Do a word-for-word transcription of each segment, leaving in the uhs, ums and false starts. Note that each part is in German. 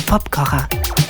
Popkocher.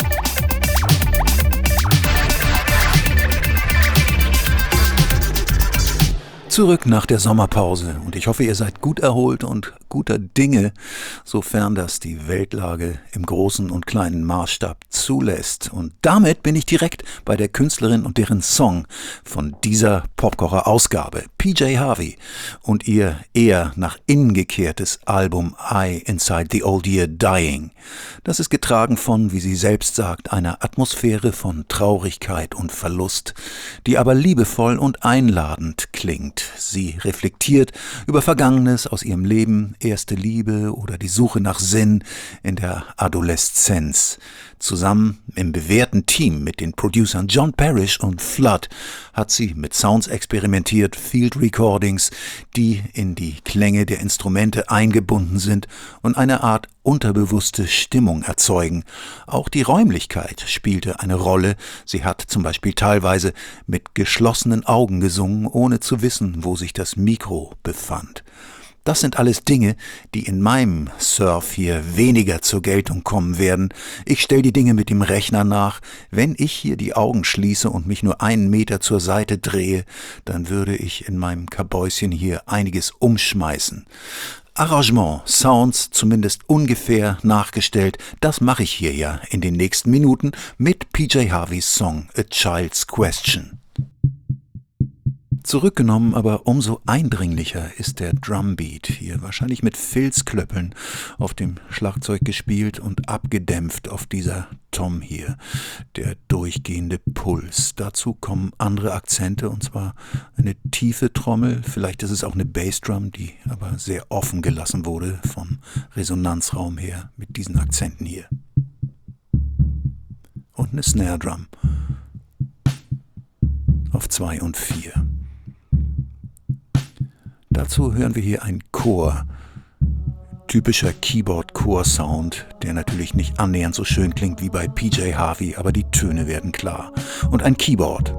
Zurück nach der Sommerpause und ich hoffe, ihr seid gut erholt und guter Dinge, sofern das die Weltlage im großen und kleinen Maßstab zulässt. Und damit bin ich direkt bei der Künstlerin und deren Song von dieser Popkocher-Ausgabe, P J Harvey, und ihr eher nach innen gekehrtes Album I Inside the Old Year Dying. Das ist getragen von, wie sie selbst sagt, einer Atmosphäre von Traurigkeit und Verlust, die aber liebevoll und einladend klingt. Sie reflektiert über Vergangenes aus ihrem Leben, erste Liebe oder die Suche nach Sinn in der Adoleszenz. Zusammen im bewährten Team mit den Producern John Parrish und Flood hat sie mit Sounds experimentiert, Field Recordings, die in die Klänge der Instrumente eingebunden sind und eine Art unterbewusste Stimmung erzeugen. Auch die Räumlichkeit spielte eine Rolle. Sie hat zum Beispiel teilweise mit geschlossenen Augen gesungen, ohne zu wissen, wo sich das Mikro befand. Das sind alles Dinge, die in meinem Surf hier weniger zur Geltung kommen werden. Ich stelle die Dinge mit dem Rechner nach. Wenn ich hier die Augen schließe und mich nur einen Meter zur Seite drehe, dann würde ich in meinem Kabäuschen hier einiges umschmeißen. Arrangement, Sounds zumindest ungefähr nachgestellt, das mache ich hier ja in den nächsten Minuten mit P J Harveys Song A Child's Question. Zurückgenommen, aber umso eindringlicher ist der Drumbeat hier, wahrscheinlich mit Filzklöppeln auf dem Schlagzeug gespielt und abgedämpft auf dieser Tom hier, der durchgehende Puls. Dazu kommen andere Akzente, und zwar eine tiefe Trommel, vielleicht ist es auch eine Bassdrum, die aber sehr offen gelassen wurde vom Resonanzraum her mit diesen Akzenten hier. Und eine Snare Drum auf zwei und vier. Dazu hören wir hier einen Chor, typischer Keyboard-Chor-Sound, der natürlich nicht annähernd so schön klingt wie bei P J Harvey, aber die Töne werden klar. Und ein Keyboard,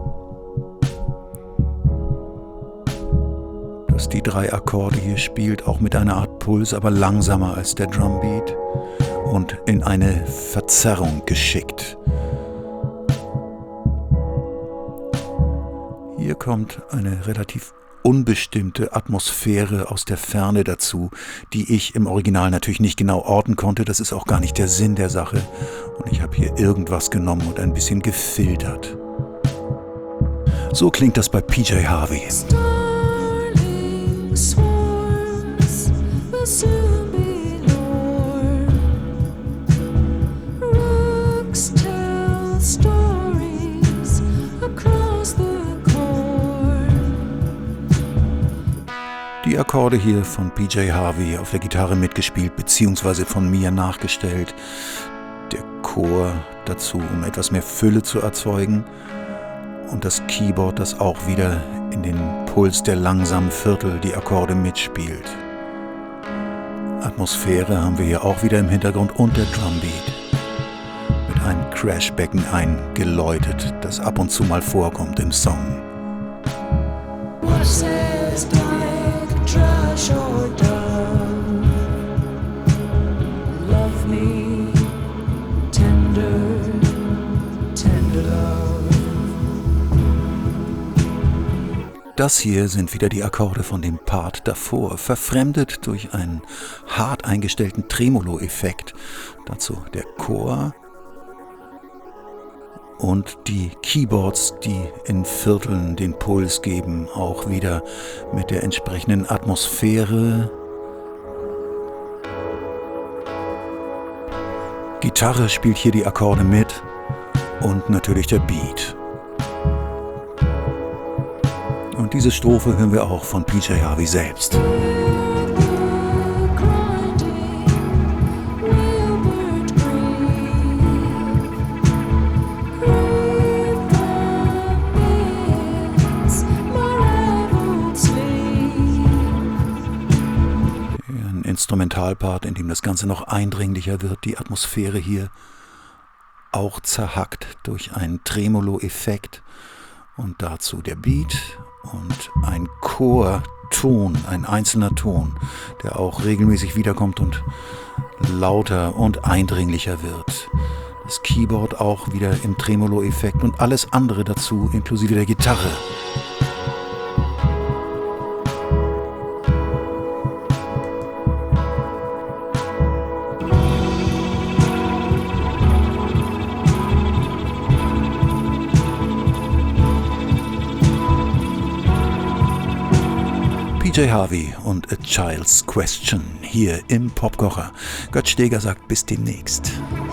das die drei Akkorde hier spielt, auch mit einer Art Puls, aber langsamer als der Drumbeat und in eine Verzerrung geschickt. Hier kommt eine relativ unbestimmte Atmosphäre aus der Ferne dazu, die ich im Original natürlich nicht genau orten konnte. Das ist auch gar nicht der Sinn der Sache. Und ich habe hier irgendwas genommen und ein bisschen gefiltert. So klingt das bei P J Harvey. Starling swarms will soon be born. Rooks tell stories across the Die Akkorde hier von P J Harvey auf der Gitarre mitgespielt bzw. von mir nachgestellt. Der Chor dazu, um etwas mehr Fülle zu erzeugen. Und das Keyboard, das auch wieder in den Puls der langsamen Viertel die Akkorde mitspielt. Atmosphäre haben wir hier auch wieder im Hintergrund und der Drumbeat. Mit einem Crashbecken eingeläutet, das ab und zu mal vorkommt im Song. Trash or done, love me tender, tender love. Das hier sind wieder die Akkorde von dem Part davor, verfremdet durch einen hart eingestellten Tremolo-Effekt. Dazu der Chor und die Keyboards, die in Vierteln den Puls geben, auch wieder mit der entsprechenden Atmosphäre. Gitarre spielt hier die Akkorde mit und natürlich der Beat. Und diese Strophe hören wir auch von P J Harvey selbst. Instrumentalpart, in dem das Ganze noch eindringlicher wird, die Atmosphäre hier auch zerhackt durch einen Tremolo-Effekt und dazu der Beat und ein Chorton, ein einzelner Ton, der auch regelmäßig wiederkommt und lauter und eindringlicher wird. Das Keyboard auch wieder im Tremolo-Effekt und alles andere dazu, inklusive der Gitarre. P J Harvey und A Child's Question hier im Popkocher. Götz Steger sagt bis demnächst.